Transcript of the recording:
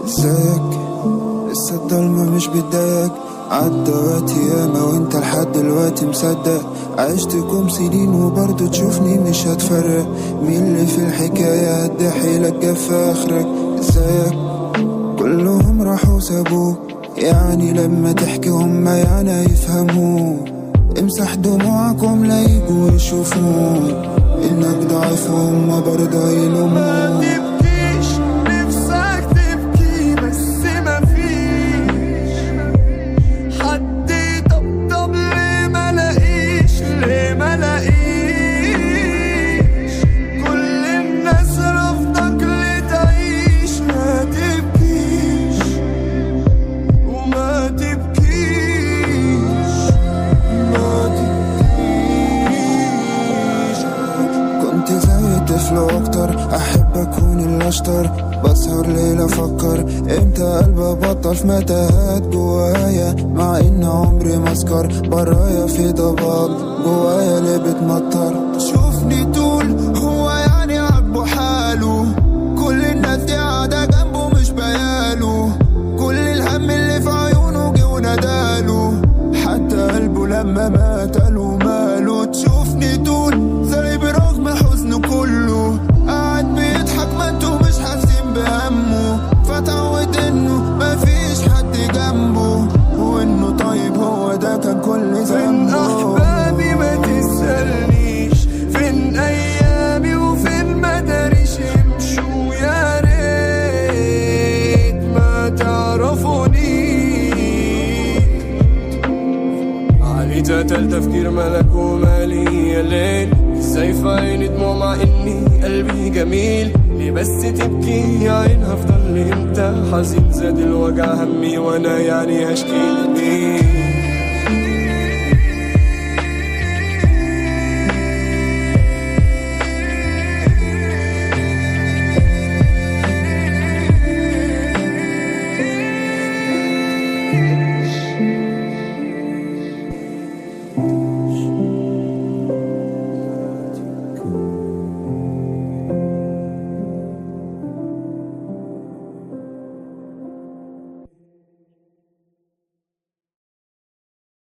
ازيك؟ لسه الضلمة مش بتضايقك؟ عدى وقت ياما وانت لحد دلوقتي مصدق. عشتكم سنين وبرضه تشوفني مش هتفرق. مين اللي في الحكاية هدي حيلك جاب في اخرك؟ ازيك؟ كلهم راحوا سابوك، يعني لما تحكي هما يعني يفهموك. امسح دموعكم لا يجوا يشوفوك انك ضعيف وهما برضه يلوموك. طفل واكتر احب اكون الاشطر. بسهر ليلة افكر امتى قلبي بطل في متاهات جوايا، مع ان عمري مسكر برايا في ضباب جوايا اللي بتمطر. شوفني طول هو يعني عاجبه حاله، كل الناس دي قاعدة جنبه مش بياله. كل الهم اللي في عيونه جه وناداله، حتى قلبه لما مات قاله ماله. تشوفني طول زي برغم حزنه كله قاعد بيضحك ما انتو مش حاسين بهمه. فتعود انه مفيش حد جنبه، وانه طيب هو ده كان كل ذنبه. فين احبابي ما تسألنيش، فين ايامي وفين ما داريش امشوا. يا ريت ما تعرفوني علي ذات التفكير ملك ومالي يا ليل. ازاي في عيني دموع مع اني قلبي جميل؟ ليه بس تبكي يا عين هفضل امتى حزين؟ زاد الوجع همي وانا يعني هشكي لمين؟